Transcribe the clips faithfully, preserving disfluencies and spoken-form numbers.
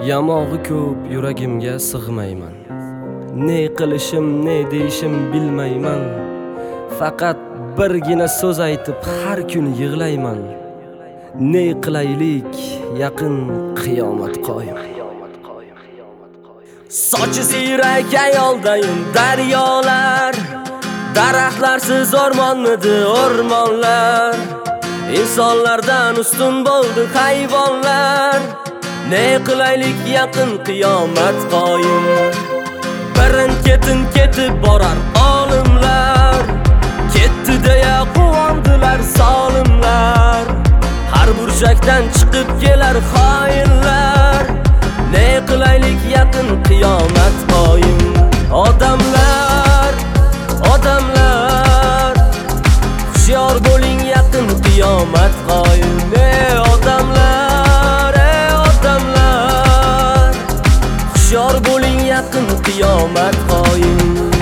Yamog'i ko'p yuragimga sig'mayman. Ne qilishim, ne deyishim bilmayman. Faqat birgina so'z aytib har kun yig'layman. Ne qilaylik, yaqin qiyomat qoyim. Sochi siyrak ayoldayim daryolar, daraxtlarsiz o'rmonmidi o'rmonlar. İnsanlardan ustun bo'ldi hayvonlar. Ne qilaylik, yaqin qiyomat qoyim. Birin ketin ketib borar olimlar, ketdi deya quvondilar zolimlar. Har burchakdan chiqib kelar xoinlar. Ne qilaylik, yaqin qiyomat qoyim. Odamlar, odamlar, hushyor bo'ling, yaqin qiyomat qoyim. Ey odamlar, ey odamlar, hushyor bo'ling, yaqin qiyomat qoyim.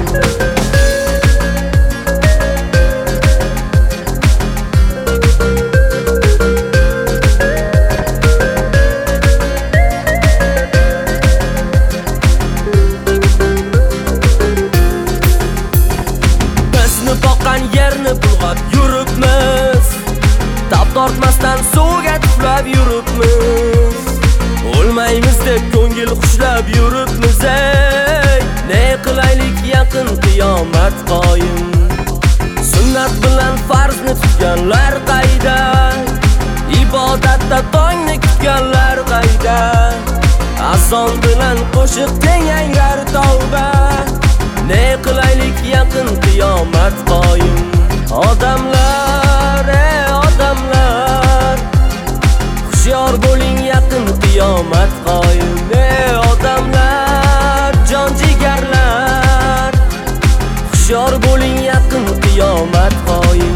Boqqan yerni bulg'ab yuribmiz, tap tortmasdan suvga tuflab yuribmiz. O'lmaymiz deb ko'ngil xushlab yuribmiz. Ey, ne qilaylik, yaqin qiyomat qoyim. Sunnat bilan farzni tutganlar qayda? Ibodatda tongni kutganlar qayda? Azon bilan qo'shiq tenganglar tavba. Ne qilaylik, yaqin qiyomat qoyim. Odamlar, ey odamlar, hushyor bo'ling, yaqin qiyomat qoyim. Ey odamlar, jon jigarlar, hushyor bo'ling, yaqin qiyomat qoyim.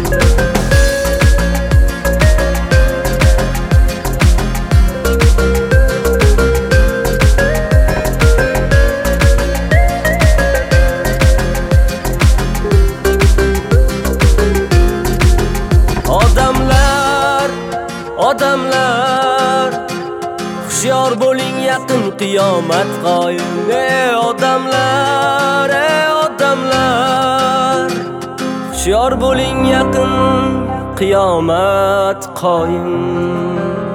Odamlar, hushyor bo'ling, yaqin qiyomat qoyim. Ey odamlar, ey odamlar, hushyor bo'ling, yaqin qiyomat qoyim.